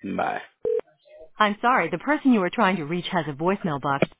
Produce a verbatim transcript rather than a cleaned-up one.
Bye. I'm sorry, the person you are trying to reach has a voicemail box.